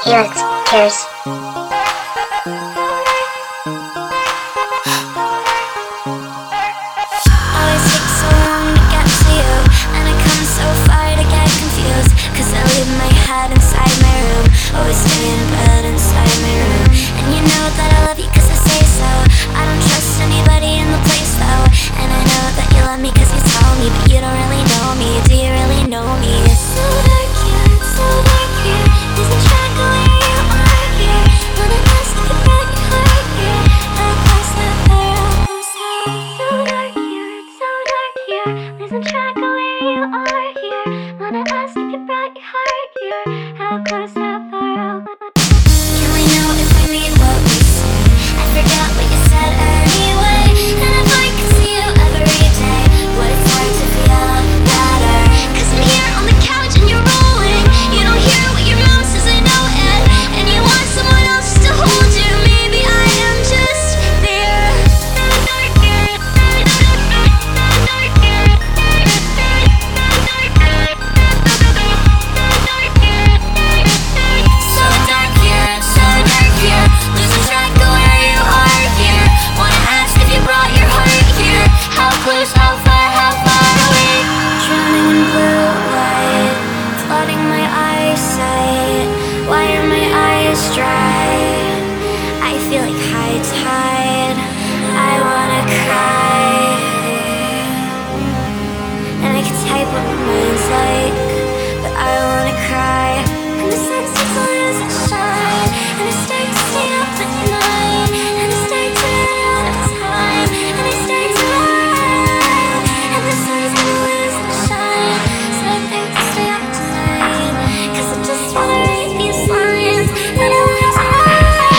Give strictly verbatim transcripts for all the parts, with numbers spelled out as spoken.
Felix cares. Always takes so long to get to you, and I come so far to get confused. Cause I leave my head inside my room, always stay in bed inside my room. And you know that I love you cause I say so. I don't trust anybody in the place though. And I know that you love me cause you tell me, but you don't really know me. Do you really know me? It's so dark here, it's so dark here. Losing track of where you are here. Wanna ask if you brought your heart here. How close, how far, how close, how so dark here, it's so dark here. Losing track of where you are here. Wanna ask if you brought your heart here. How close, how far, how can we know if we mean what we say? I forgot what you said anyway. And if I could see you every day, would it start to feel better? Cause I'm here on the couch and you're rolling. You don't hear what your mom says, I know it. And you want someone else to hold you. Maybe I am just there. So dark here, so dark here. Losing track of where you are here. Wanna ask if you brought your heart here. How close, how far, how far away? Drowning in blue light, flooding my eyesight. Why are my eyes dry? I feel like high tide. I wanna cry. And I can type what my mind's like, but I wanna cry. And the sun starts to lose its shine, and I start to stay up at night, and I start to run out of time, and I start to run, and the sun's gonna lose its shine. So I think to stay up tonight, cause I just wanna write these lines, and I want to write.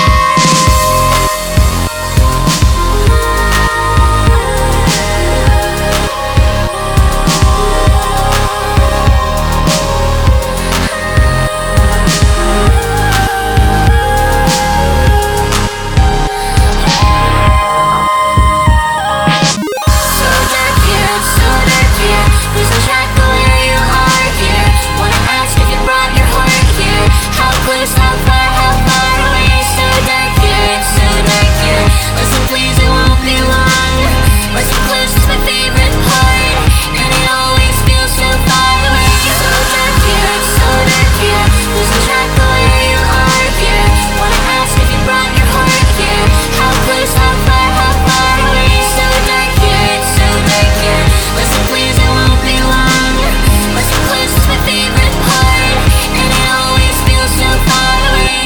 So dark here, so dark here. Losing track of where you are here. Wanna ask if you brought your heart here. How close, how far, how far away? So dark here, so dark here. Listen please, it won't be long. Listen close, it's my favorite part, and it always feels so far away. So dark here, so dark here. Losing track of where you are here. Wanna ask if you brought your heart here. How close, how far, how far away? So dark here, so dark here. Listen please, it won't be long. Listen close, it's my favorite part, and it always feels so far away.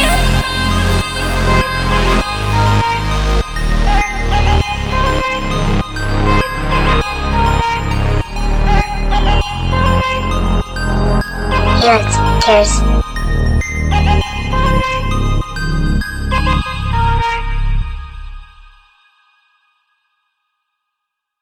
Felix cares.